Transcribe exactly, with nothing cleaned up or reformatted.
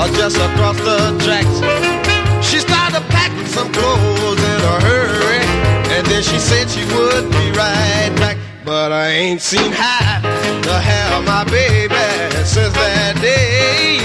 or just across the tracks. She started packing some clothes in a hurry, and then she said she would be right back. But I ain't seen how to have my baby since that day.